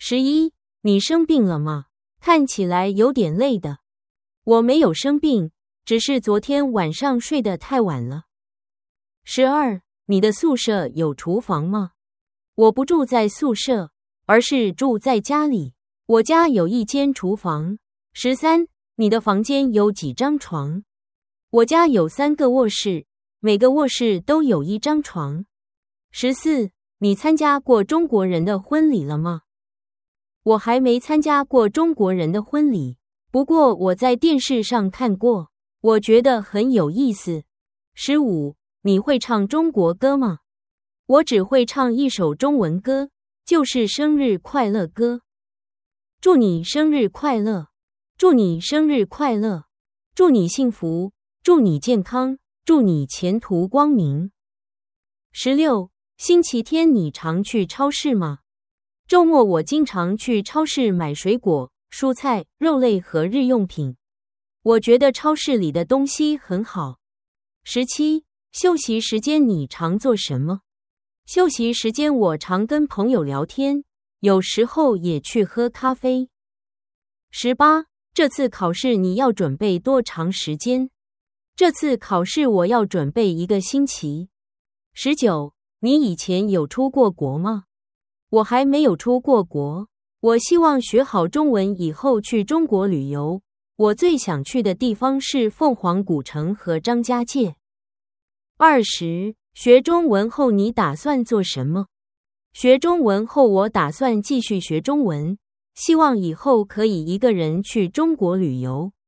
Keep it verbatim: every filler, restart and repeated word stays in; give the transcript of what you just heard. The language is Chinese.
十一，你生病了吗？看起来有点累的。我没有生病，只是昨天晚上睡得太晚了。十二，你的宿舍有厨房吗？我不住在宿舍，而是住在家里。我家有一间厨房。十三，你的房间有几张床？我家有三个卧室，每个卧室都有一张床。十四，你参加过中国人的婚礼了吗？我还没参加过中国人的婚礼，不过我在电视上看过，我觉得很有意思。十五，你会唱中国歌吗？我只会唱一首中文歌，就是生日快乐歌。祝你生日快乐，祝你生日快乐，祝你幸福，祝你健康，祝你前途光明。十六，星期天你常去超市吗？周末我经常去超市买水果、蔬菜、肉类和日用品。我觉得超市里的东西很好。十七，休息时间你常做什么？休息时间我常跟朋友聊天，有时候也去喝咖啡。十八，这次考试你要准备多长时间？这次考试我要准备一个星期。十九，你以前有出过国吗？我还没有出过国，我希望学好中文以后去中国旅游。我最想去的地方是凤凰古城和张家界。二十，学中文后你打算做什么？学中文后我打算继续学中文，希望以后可以一个人去中国旅游。